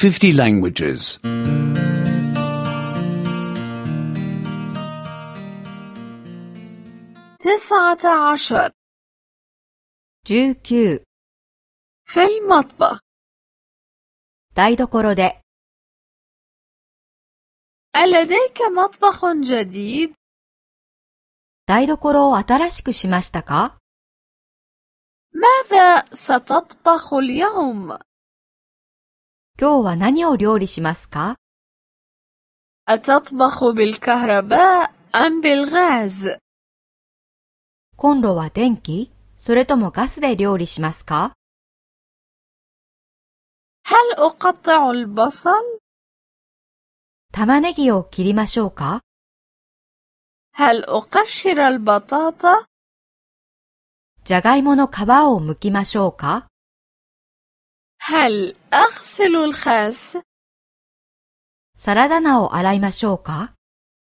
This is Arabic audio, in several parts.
50 languages. 19 19 في المطبخ. 台所で ألديك مطبخ جديد؟ 台所を新しくしましたか？ ماذا ستطبخ اليوم؟ 今日は何を料理しますか？ أتطبخ بالكهرباء أم بالغاز؟ コンロは電気？それともガスで料理しますか？ هل أقطع البصل؟ 玉ねぎを切りましょうか？ هل أقشر البطاطا؟ じゃがいもの皮を剥きましょうか？ هل أغسل الخس؟ サラダ菜を洗いましょうか？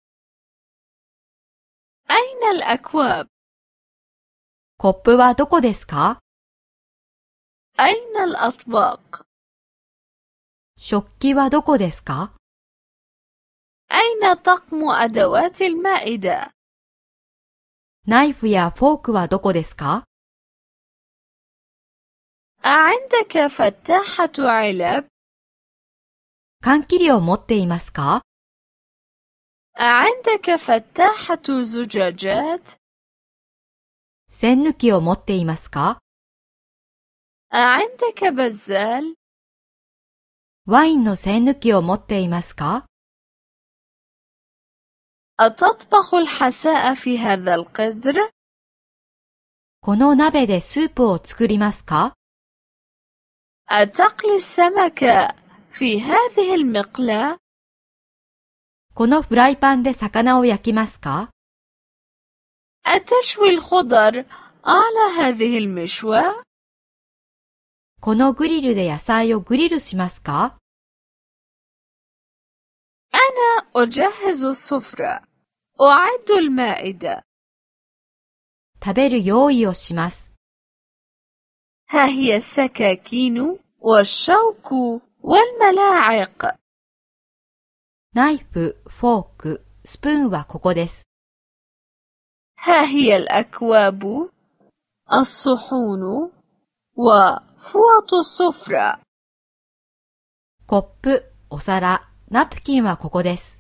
أين الأكواب؟ コップはどこですか？ أين الأطباق؟ 食器はどこですか？ أين طقم أدوات المائدة؟ ナイフやフォークはどこですか？ أعندك فتاحة علب؟ 缶切りを持っていますか？ أعندك فتاحة زجاجات؟ 栓抜きを持っていますか？ أعندك بزال؟ ワインの栓抜きを持っていますか？ أتطبخ الحساء في هذا القدر؟ この鍋でスープを作りますか？ أتقلي السمك في هذه المقلاة؟ このフライパンで魚を焼きますか？ أتشوي الخضر على هذه المشوى؟ このグリルで野菜をグリルしますか？ أنا أجهز السفرة. أعد المائدة. 食べる用意をします。 ها هي السكاكين والشوك والملاعق. ナイフ、フォーク、スプーンはここです。 ها هي الأكواب الصحون وفوط السفرة. コップ、お皿、ナプキンはここです。